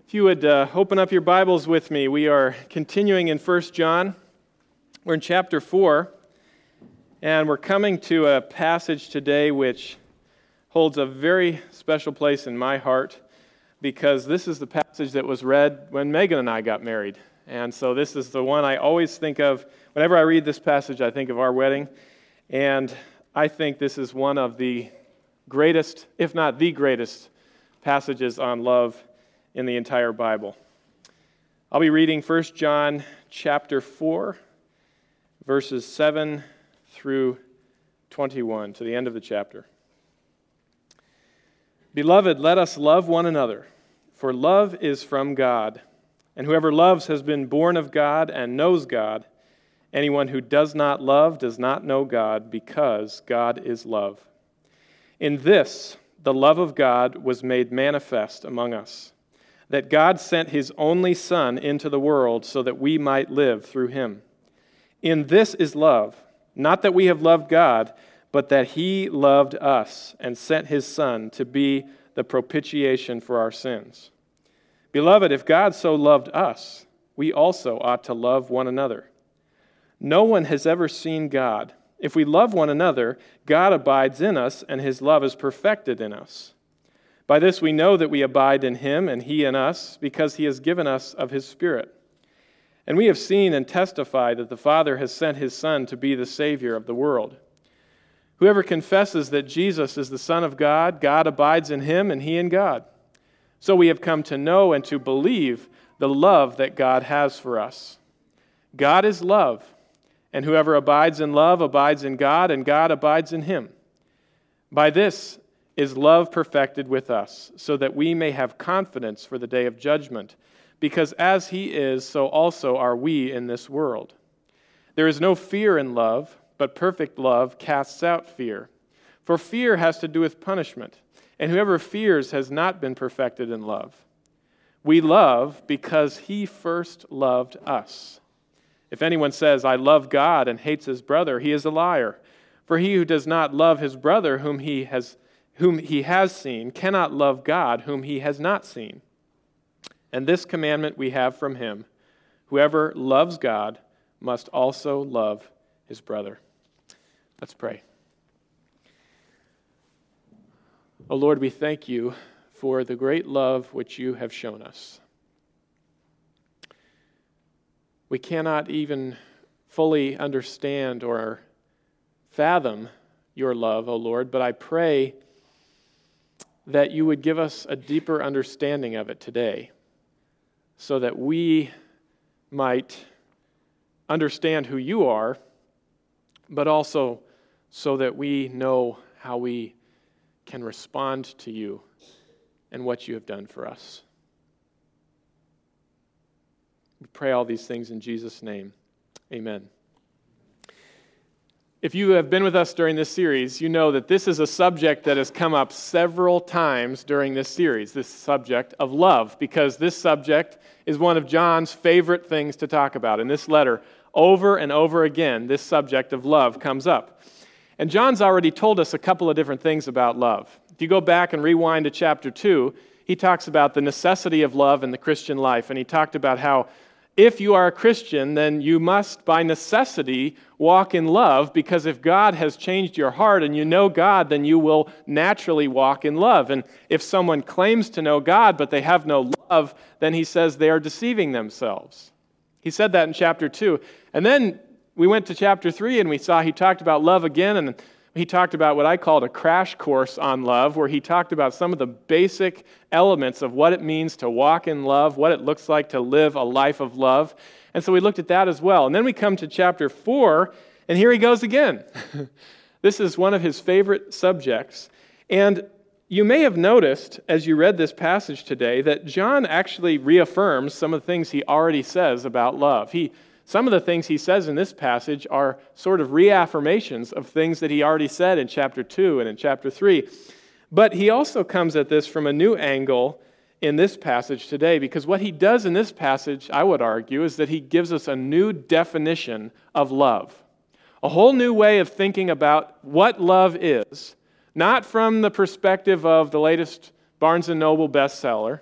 If you would open up your Bibles with me, we are continuing in 1 John. We're in chapter 4, and we're coming to a passage today which holds a very special place in my heart because this is the passage that was read when Megan and I got married. And so this is the one I always think of. Whenever I read this passage, I think of our wedding. And I think this is one of the greatest, if not the greatest, passages on love in the entire Bible. I'll be reading 1 John chapter 4, verses 7 through 21, to the end of the chapter. Beloved, let us love one another, for love is from God, and whoever loves has been born of God and knows God. Anyone who does not love does not know God, because God is love. In this, the love of God was made manifest among us, that God sent His only Son into the world so that we might live through Him. In this is love, not that we have loved God, but that He loved us and sent His Son to be the propitiation for our sins. Beloved, if God so loved us, we also ought to love one another. No one has ever seen God. If we love one another, God abides in us, and His love is perfected in us. By this we know that we abide in Him and He in us, because He has given us of His Spirit. And we have seen and testified that the Father has sent His Son to be the Savior of the world. Whoever confesses that Jesus is the Son of God, God abides in Him and He in God. So we have come to know and to believe the love that God has for us. God is love, and whoever abides in love abides in God, and God abides in him. By this is love perfected with us, so that we may have confidence for the day of judgment, because as He is, so also are we in this world. There is no fear in love, but perfect love casts out fear. For fear has to do with punishment, and whoever fears has not been perfected in love. We love because He first loved us. If anyone says, I love God, and hates his brother, he is a liar. For he who does not love his brother whom he has seen cannot love God whom he has not seen. And this commandment we have from Him: whoever loves God must also love his brother. Let's pray. O Lord, we thank You for the great love which You have shown us. We cannot even fully understand or fathom Your love, O Lord, but I pray that You would give us a deeper understanding of it today, so that we might understand who You are, but also so that we know how we can respond to You and what You have done for us. We pray all these things in Jesus' name. Amen. If you have been with us during this series, you know that this is a subject that has come up several times during this series, this subject of love, because this subject is one of John's favorite things to talk about. In this letter, over and over again, this subject of love comes up. And John's already told us a couple of different things about love. If you go back and rewind to chapter 2, he talks about the necessity of love in the Christian life, and he talked about how if you are a Christian, then you must, by necessity, walk in love, because if God has changed your heart and you know God, then you will naturally walk in love. And if someone claims to know God, but they have no love, then he says they are deceiving themselves. He said that in chapter 2. And then we went to chapter 3, and we saw he talked about love again, and he talked about what I called a crash course on love, where he talked about some of the basic elements of what it means to walk in love, what it looks like to live a life of love. And so we looked at that as well. And then we come to chapter 4, and here he goes again. This is one of his favorite subjects. And you may have noticed, as you read this passage today, that John actually reaffirms some of the things he already says about love. Some of the things he says in this passage are sort of reaffirmations of things that he already said in chapter 2 and in chapter 3. But he also comes at this from a new angle in this passage today, because what he does in this passage, I would argue, is that he gives us a new definition of love. A whole new way of thinking about what love is, not from the perspective of the latest Barnes & Noble bestseller,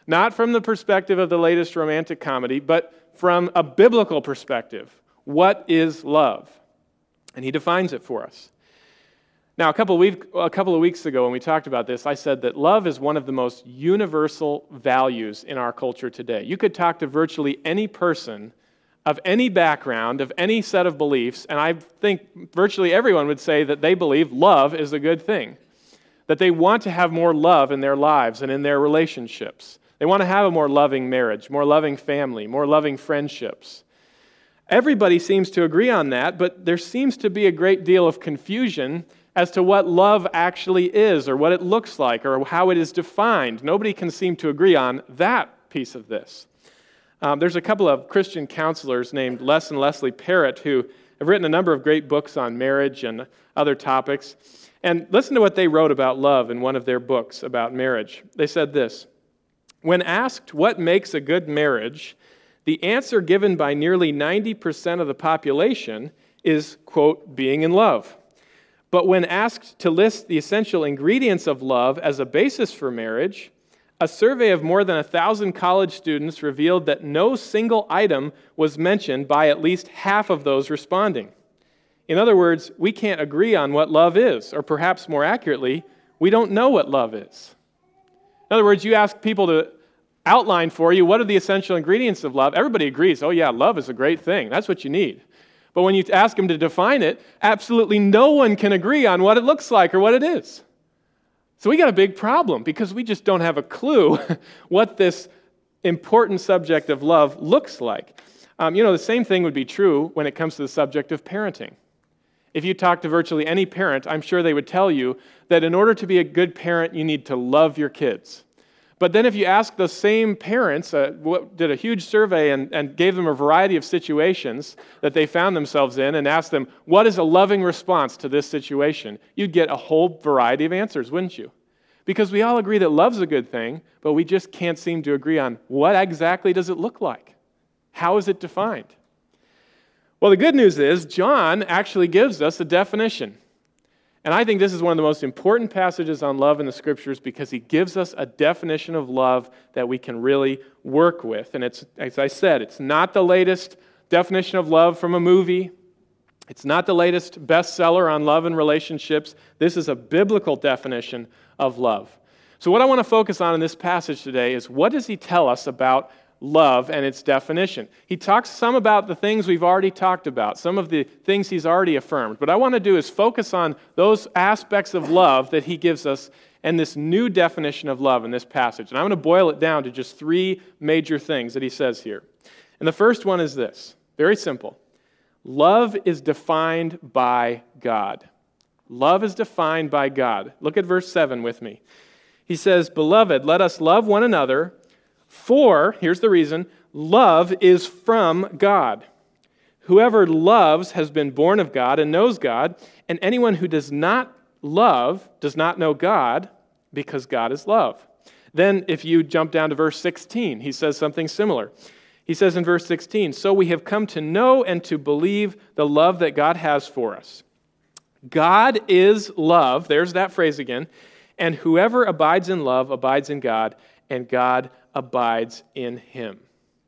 Not from the perspective of the latest romantic comedy, but from a biblical perspective. What is love? And he defines it for us. Now, a couple of weeks ago when we talked about this, I said that love is one of the most universal values in our culture today. You could talk to virtually any person of any background, of any set of beliefs, and I think virtually everyone would say that they believe love is a good thing, that they want to have more love in their lives and in their relationships. They want to have a more loving marriage, more loving family, more loving friendships. Everybody seems to agree on that, but there seems to be a great deal of confusion as to what love actually is, or what it looks like, or how it is defined. Nobody can seem to agree on that piece of this. There's a couple of Christian counselors named Les and Leslie Parrott who have written a number of great books on marriage and other topics. And listen to what they wrote about love in one of their books about marriage. They said this: when asked what makes a good marriage, the answer given by nearly 90% of the population is, quote, being in love. But when asked to list the essential ingredients of love as a basis for marriage, a survey of more than 1,000 college students revealed that no single item was mentioned by at least half of those responding. In other words, we can't agree on what love is, or perhaps more accurately, we don't know what love is. In other words, you ask people to outline for you what are the essential ingredients of love. Everybody agrees, oh yeah, love is a great thing. That's what you need. But when you ask them to define it, absolutely no one can agree on what it looks like or what it is. So we got a big problem because we just don't have a clue what this important subject of love looks like. The same thing would be true when it comes to the subject of parenting. If you talk to virtually any parent, I'm sure they would tell you that in order to be a good parent, you need to love your kids. But then if you ask those same parents, did a huge survey and gave them a variety of situations that they found themselves in and asked them, what is a loving response to this situation? You'd get a whole variety of answers, wouldn't you? Because we all agree that love's a good thing, but we just can't seem to agree on what exactly does it look like? How is it defined? Well, the good news is John actually gives us a definition. And I think this is one of the most important passages on love in the Scriptures because he gives us a definition of love that we can really work with. And it's, as I said, it's not the latest definition of love from a movie. It's not the latest bestseller on love and relationships. This is a biblical definition of love. So what I want to focus on in this passage today is what does he tell us about love and its definition. He talks some about the things we've already talked about, some of the things he's already affirmed. What I want to do is focus on those aspects of love that he gives us and this new definition of love in this passage. And I'm going to boil it down to just three major things that he says here. And the first one is this, very simple. Love is defined by God. Love is defined by God. Look at verse 7 with me. He says, "Beloved, let us love one another, for," here's the reason, "love is from God. Whoever loves has been born of God and knows God, and anyone who does not love does not know God, because God is love." Then if you jump down to verse 16, he says something similar. He says in verse 16, "So we have come to know and to believe the love that God has for us. God is love," there's that phrase again, "and whoever abides in love abides in God, and God abides in him."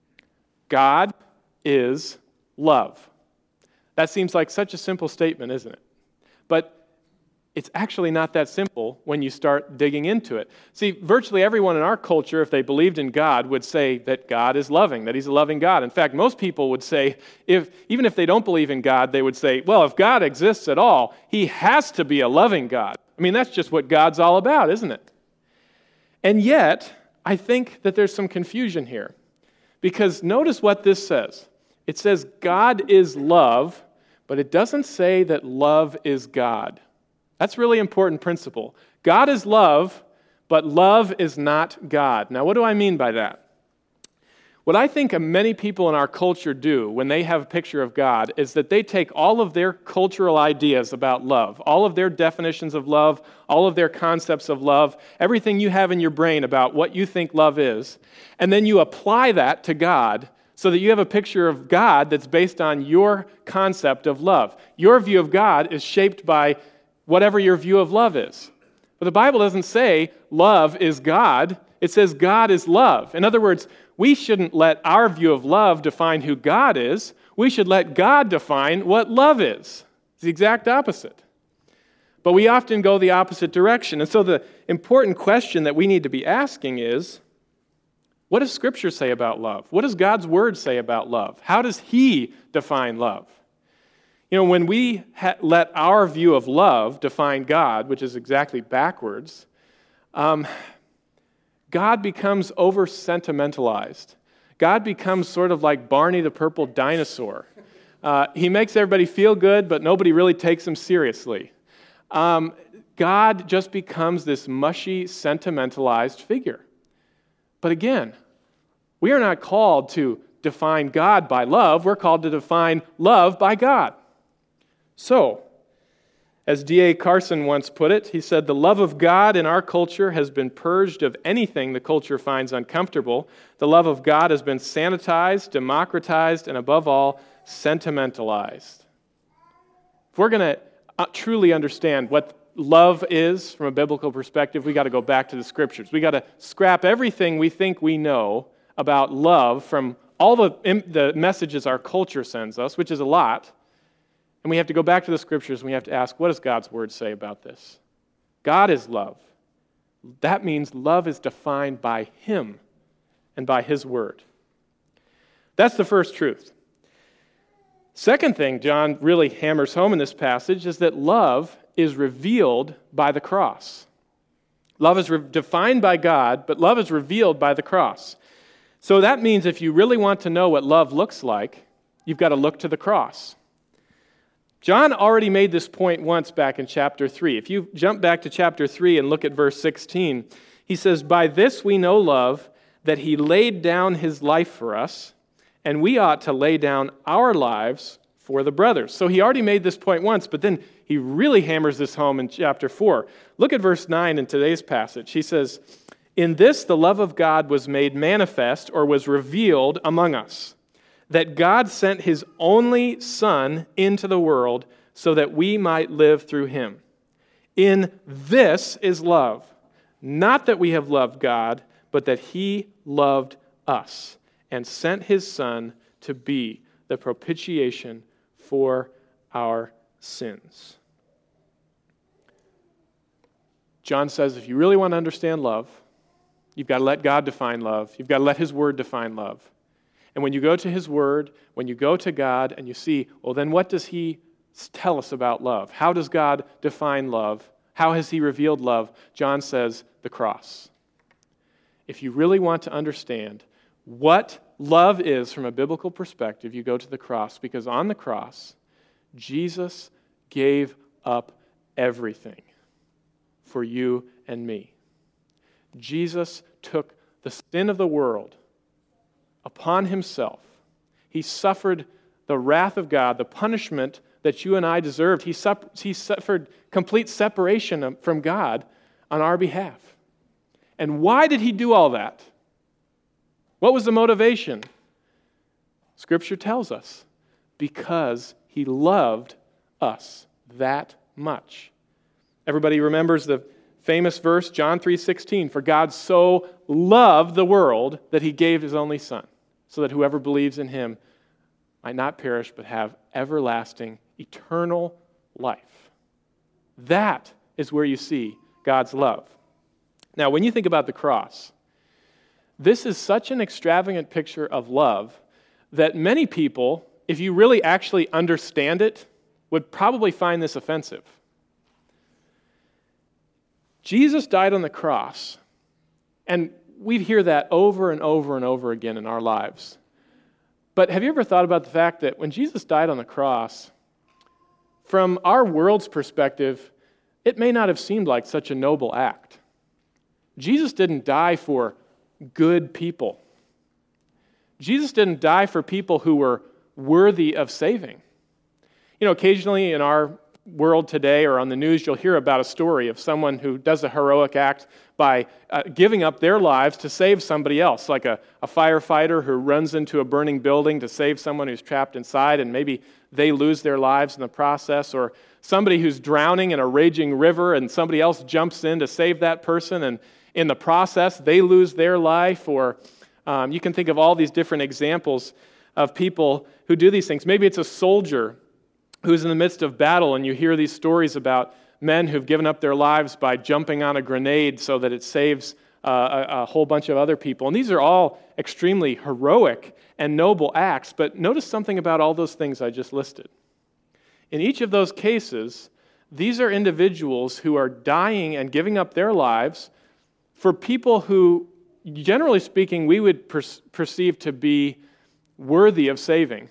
God is love. That seems like such a simple statement, isn't it? But it's actually not that simple when you start digging into it. See, virtually everyone in our culture, if they believed in God, would say that God is loving, that he's a loving God. In fact, most people would say, even if they don't believe in God, they would say, well, if God exists at all, he has to be a loving God. I mean, that's just what God's all about, isn't it? And yet, I think that there's some confusion here. Because notice what this says. It says God is love, but it doesn't say that love is God. That's a really important principle. God is love, but love is not God. Now, what do I mean by that? What I think many people in our culture do when they have a picture of God is that they take all of their cultural ideas about love, all of their definitions of love, all of their concepts of love, everything you have in your brain about what you think love is, and then you apply that to God so that you have a picture of God that's based on your concept of love. Your view of God is shaped by whatever your view of love is. But the Bible doesn't say love is God. It says God is love. In other words, we shouldn't let our view of love define who God is. We should let God define what love is. It's the exact opposite. But we often go the opposite direction. And so the important question that we need to be asking is, what does Scripture say about love? What does God's Word say about love? How does He define love? When we let our view of love define God, which is exactly backwards, God becomes over-sentimentalized. God becomes sort of like Barney the Purple Dinosaur. He makes everybody feel good, but nobody really takes him seriously. God just becomes this mushy, sentimentalized figure. But again, we are not called to define God by love. We're called to define love by God. So, as D.A. Carson once put it, he said, "The love of God in our culture has been purged of anything the culture finds uncomfortable. The love of God has been sanitized, democratized, and above all, sentimentalized." If we're going to truly understand what love is from a biblical perspective, we got to go back to the Scriptures. We got to scrap everything we think we know about love from all the messages our culture sends us, which is a lot. And we have to go back to the Scriptures and we have to ask, what does God's Word say about this? God is love. That means love is defined by Him and by His Word. That's the first truth. Second thing John really hammers home in this passage is that love is revealed by the cross. Love is defined by God, but love is revealed by the cross. So that means if you really want to know what love looks like, you've got to look to the cross. John already made this point once back in chapter 3. If you jump back to chapter 3 and look at verse 16, he says, "By this we know love, that He laid down His life for us, and we ought to lay down our lives for the brothers." So he already made this point once, but then he really hammers this home in chapter 4. Look at verse 9 in today's passage. He says, "In this the love of God was made manifest," or was revealed among us, "that God sent His only Son into the world so that we might live through Him. In this is love, not that we have loved God, but that He loved us and sent His Son to be the propitiation for our sins." John says if you really want to understand love, you've got to let God define love. You've got to let His Word define love. And when you go to His Word, when you go to God and you see, well, then what does He tell us about love? How does God define love? How has He revealed love? John says, the cross. If you really want to understand what love is from a biblical perspective, you go to the cross, because on the cross, Jesus gave up everything for you and me. Jesus took the sin of the world upon Himself. He suffered the wrath of God, the punishment that you and I deserved. He suffered complete separation from God on our behalf. And why did He do all that? What was the motivation? Scripture tells us, because He loved us that much. Everybody remembers the famous verse, John 3:16, "For God so loved the world that He gave His only Son, so that whoever believes in Him might not perish but have everlasting, eternal life." That is where you see God's love. Now, when you think about the cross, this is such an extravagant picture of love that many people, if you really actually understand it, would probably find this offensive. Jesus died on the cross, and we hear that over and over and over again in our lives. But have you ever thought about the fact that when Jesus died on the cross, from our world's perspective, it may not have seemed like such a noble act. Jesus didn't die for good people. Jesus didn't die for people who were worthy of saving. Occasionally in our world today or on the news, you'll hear about a story of someone who does a heroic act by giving up their lives to save somebody else, like a firefighter who runs into a burning building to save someone who's trapped inside, and maybe they lose their lives in the process, or somebody who's drowning in a raging river and somebody else jumps in to save that person, In the process, they lose their life, or you can think of all these different examples of people who do these things. Maybe it's a soldier who's in the midst of battle, and you hear these stories about men who've given up their lives by jumping on a grenade so that it saves a whole bunch of other people. And these are all extremely heroic and noble acts, but notice something about all those things I just listed. In each of those cases, these are individuals who are dying and giving up their lives for people who, generally speaking, we would perceive to be worthy of saving.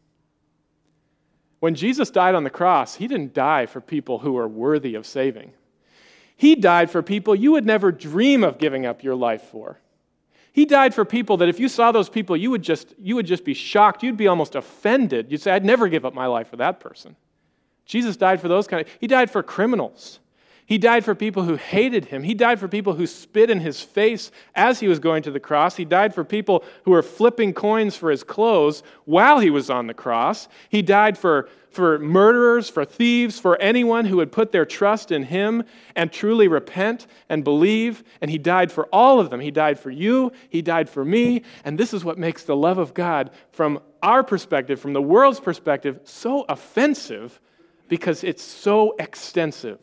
When Jesus died on the cross, he didn't die for people who are worthy of saving. He died for people you would never dream of giving up your life for. He died for people that if you saw those people, you would just be shocked. You'd be almost offended. You'd say, I'd never give up my life for that person. Jesus died for those he died for criminals. He died for people who hated him. He died for people who spit in his face as he was going to the cross. He died for people who were flipping coins for his clothes while he was on the cross. He died for murderers, for thieves, for anyone who would put their trust in him and truly repent and believe. And he died for all of them. He died for you. He died for me. And this is what makes the love of God, from our perspective, from the world's perspective, so offensive, because it's so extensive.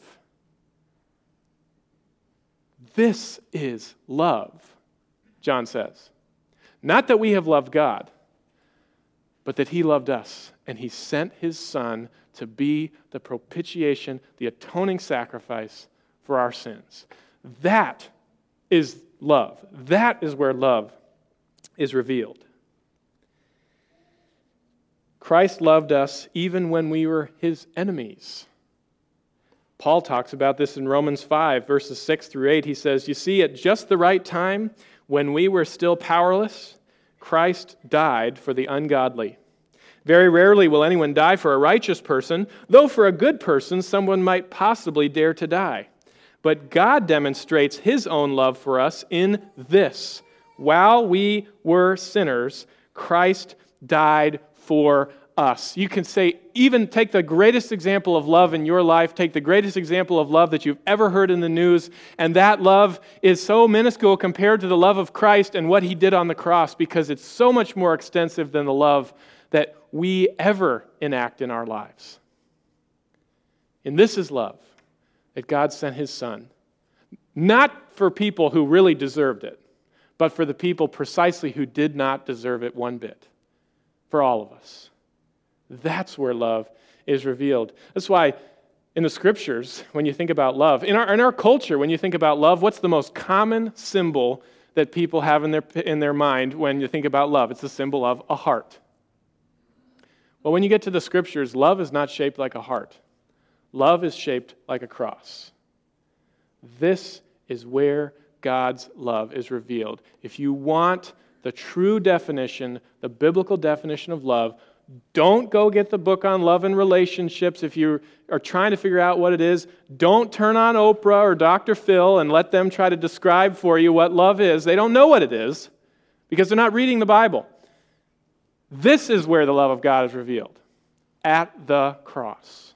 This is love, John says. Not that we have loved God, but that he loved us, and he sent his Son to be the propitiation, the atoning sacrifice for our sins. That is love. That is where love is revealed. Christ loved us even when we were his enemies. Paul talks about this in Romans 5, verses 6 through 8. He says, you see, at just the right time, when we were still powerless, Christ died for the ungodly. Very rarely will anyone die for a righteous person, though for a good person someone might possibly dare to die. But God demonstrates his own love for us in this: while we were sinners, Christ died for us. You can say, even take the greatest example of love in your life, take the greatest example of love that you've ever heard in the news, and that love is so minuscule compared to the love of Christ and what he did on the cross, because it's so much more extensive than the love that we ever enact in our lives. And this is love, that God sent his Son, not for people who really deserved it, but for the people precisely who did not deserve it one bit, for all of us. That's where love is revealed. That's why in the Scriptures, when you think about love, in our culture, when you think about love, what's the most common symbol that people have in their mind when you think about love? It's the symbol of a heart. Well, when you get to the Scriptures, love is not shaped like a heart. Love is shaped like a cross. This is where God's love is revealed. If you want the true definition, the biblical definition of love, don't go get the book on love and relationships. If you are trying to figure out what it is, don't turn on Oprah or Dr. Phil and let them try to describe for you what love is. They don't know what it is because they're not reading the Bible. This is where the love of God is revealed, at the cross.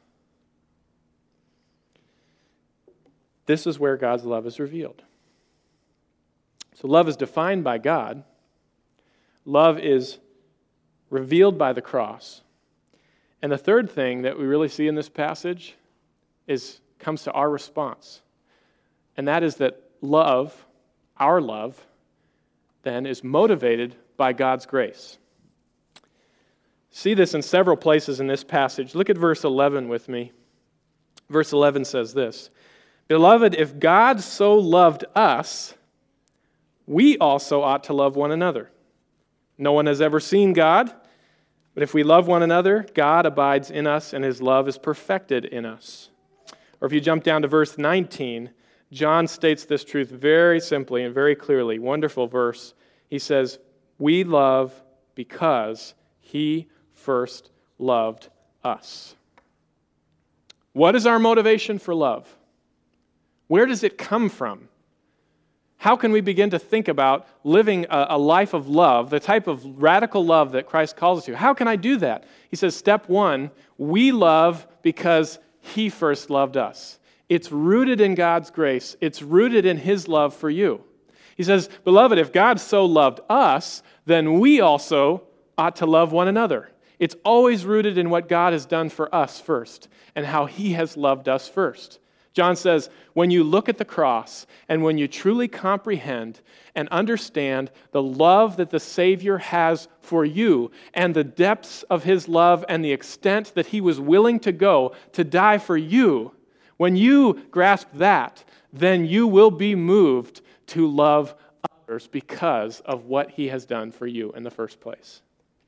This is where God's love is revealed. So love is defined by God. Love is revealed by the cross. And the third thing that we really see in this passage comes to our response. And that is that love, our love, then is motivated by God's grace. See this in several places in this passage. Look at verse 11 with me. Verse 11 says this: Beloved, if God so loved us, we also ought to love one another. No one has ever seen God, but if we love one another, God abides in us and his love is perfected in us. Or if you jump down to verse 19, John states this truth very simply and very clearly. Wonderful verse. He says, we love because he first loved us. What is our motivation for love? Where does it come from? How can we begin to think about living a life of love, the type of radical love that Christ calls us to? How can I do that? He says, step one, we love because he first loved us. It's rooted in God's grace. It's rooted in his love for you. He says, beloved, if God so loved us, then we also ought to love one another. It's always rooted in what God has done for us first and how he has loved us first. John says, when you look at the cross and when you truly comprehend and understand the love that the Savior has for you and the depths of his love and the extent that he was willing to go to die for you, when you grasp that, then you will be moved to love others because of what he has done for you in the first place.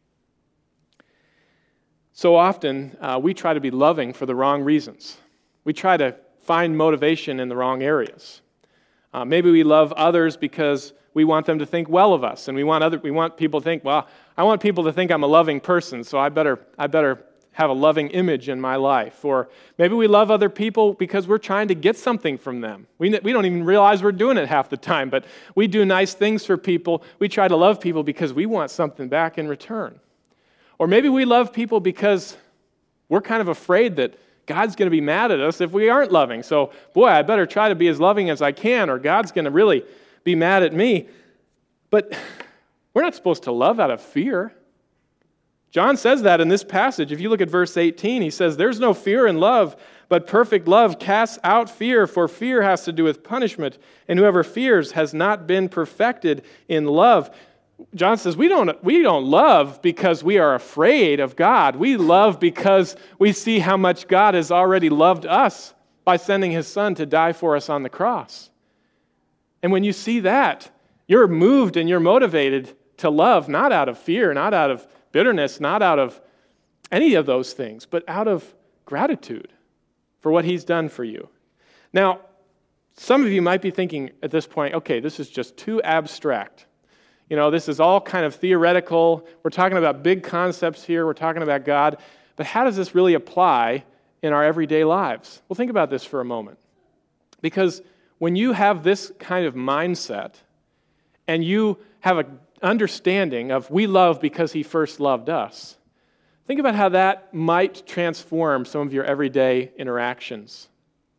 So often, we try to be loving for the wrong reasons. We try to find motivation in the wrong areas. Maybe we love others because we want them to think well of us, and we want people to think, well, I want people to think I'm a loving person, so I better have a loving image in my life. Or maybe we love other people because we're trying to get something from them. We don't even realize we're doing it half the time, but we do nice things for people. We try to love people because we want something back in return. Or maybe we love people because we're kind of afraid that God's going to be mad at us if we aren't loving. So, boy, I better try to be as loving as I can, or God's going to really be mad at me. But we're not supposed to love out of fear. John says that in this passage. If you look at verse 18, he says, there's no fear in love, but perfect love casts out fear, for fear has to do with punishment, and whoever fears has not been perfected in love. John says, we don't love because we are afraid of God. We love because we see how much God has already loved us by sending his Son to die for us on the cross. And when you see that, you're moved and you're motivated to love, not out of fear, not out of bitterness, not out of any of those things, but out of gratitude for what he's done for you. Now, some of you might be thinking at this point, okay, this is just too abstract. This is all kind of theoretical. We're talking about big concepts here. We're talking about God. But how does this really apply in our everyday lives? Well, think about this for a moment. Because when you have this kind of mindset and you have an understanding of we love because he first loved us, think about how that might transform some of your everyday interactions.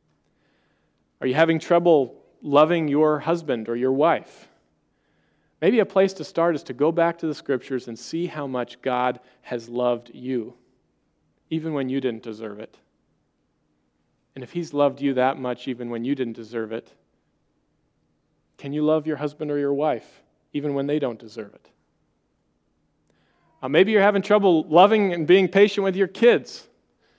Are you having trouble loving your husband or your wife? Maybe a place to start is to go back to the Scriptures and see how much God has loved you, even when you didn't deserve it. And if he's loved you that much, even when you didn't deserve it, can you love your husband or your wife, even when they don't deserve it? Maybe you're having trouble loving and being patient with your kids.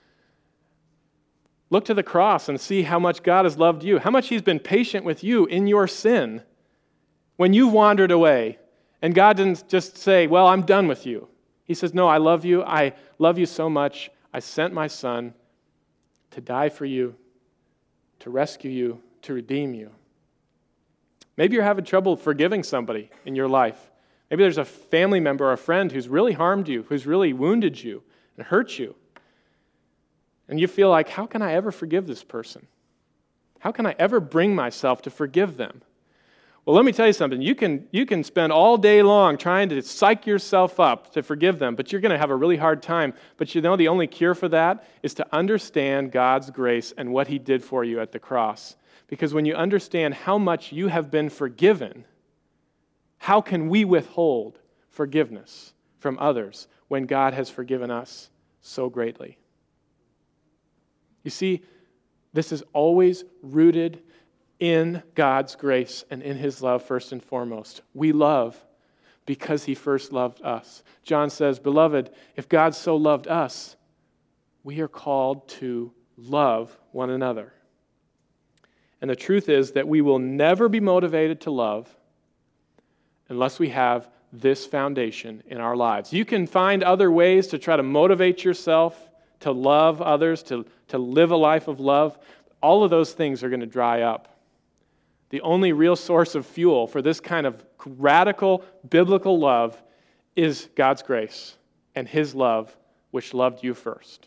Look to the cross and see how much God has loved you, how much he's been patient with you in your sin. When you've wandered away, and God didn't just say, well, I'm done with you. He says, no, I love you. I love you so much. I sent my Son to die for you, to rescue you, to redeem you. Maybe you're having trouble forgiving somebody in your life. Maybe there's a family member or a friend who's really harmed you, who's really wounded you and hurt you. And you feel like, how can I ever forgive this person? How can I ever bring myself to forgive them? Well, let me tell you something. You can spend all day long trying to psych yourself up to forgive them, but you're going to have a really hard time. But the only cure for that is to understand God's grace and what he did for you at the cross. Because when you understand how much you have been forgiven, how can we withhold forgiveness from others when God has forgiven us so greatly? You see, this is always rooted in God's grace and in his love first and foremost. We love because he first loved us. John says, beloved, if God so loved us, we are called to love one another. And the truth is that we will never be motivated to love unless we have this foundation in our lives. You can find other ways to try to motivate yourself to love others, to live a life of love. All of those things are going to dry up. The only real source of fuel for this kind of radical biblical love is God's grace and his love, which loved you first.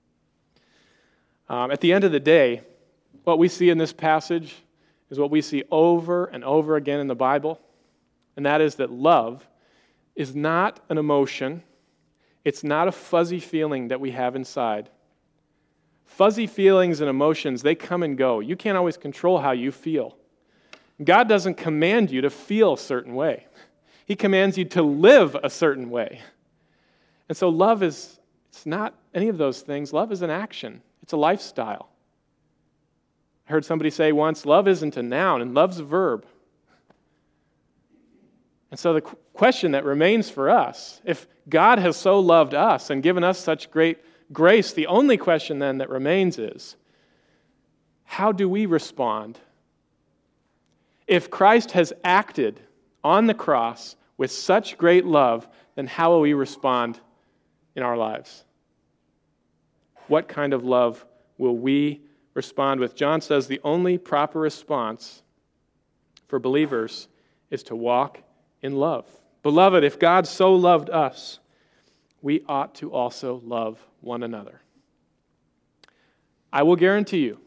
At the end of the day, what we see in this passage is what we see over and over again in the Bible, and that is that love is not an emotion. It's not a fuzzy feeling that we have inside. Fuzzy feelings and emotions, they come and go. You can't always control how you feel. God doesn't command you to feel a certain way. He commands you to live a certain way. And so love it's not any of those things. Love is an action. It's a lifestyle. I heard somebody say once, love isn't a noun and love's a verb. And so the question that remains for us, if God has so loved us and given us such great grace, the only question then that remains is, how do we respond? If Christ has acted on the cross with such great love, then how will we respond in our lives? What kind of love will we respond with? John says the only proper response for believers is to walk in love. Beloved, if God so loved us, we ought to also love one another. I will guarantee you,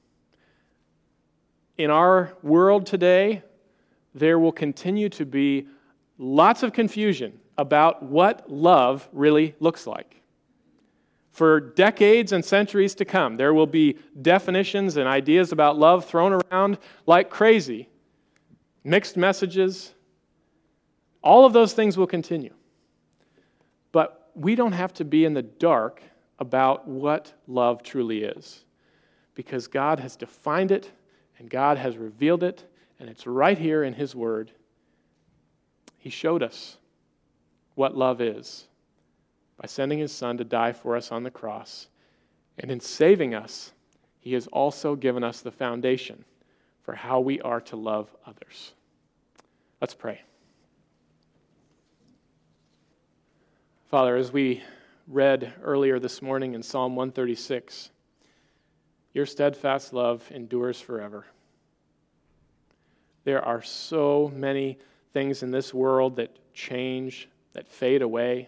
in our world today, there will continue to be lots of confusion about what love really looks like. For decades and centuries to come, there will be definitions and ideas about love thrown around like crazy. Mixed messages. All of those things will continue. But we don't have to be in the dark about what love truly is, because God has defined it and God has revealed it, and it's right here in His Word. He showed us what love is by sending His Son to die for us on the cross. And in saving us, He has also given us the foundation for how we are to love others. Let's pray. Father, as we read earlier this morning in Psalm 136, your steadfast love endures forever. There are so many things in this world that change, that fade away.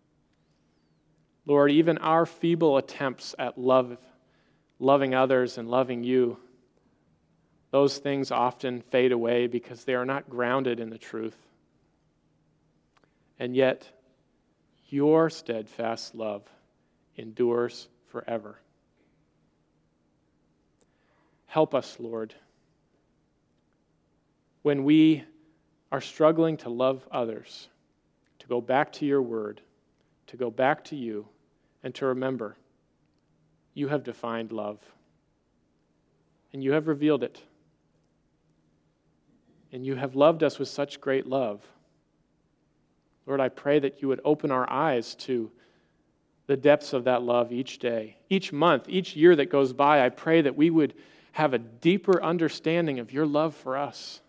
Lord, even our feeble attempts at loving others and loving you, those things often fade away because they are not grounded in the truth. And yet, your steadfast love endures forever. Help us, Lord, when we are struggling to love others, to go back to your word, to go back to you, and to remember you have defined love, and you have revealed it, and you have loved us with such great love. Lord, I pray that you would open our eyes to the depths of that love each day. Each month, each year that goes by, I pray that we would have a deeper understanding of your love for us.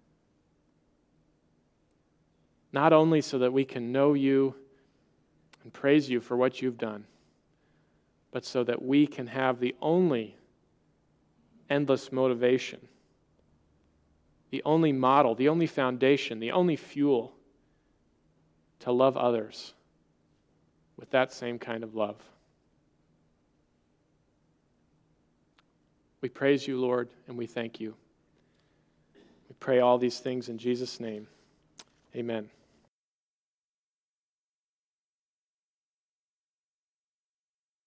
Not only so that we can know you and praise you for what you've done, but so that we can have the only endless motivation, the only model, the only foundation, the only fuel to love others with that same kind of love. We praise you, Lord, and we thank you. We pray all these things in Jesus' name. Amen.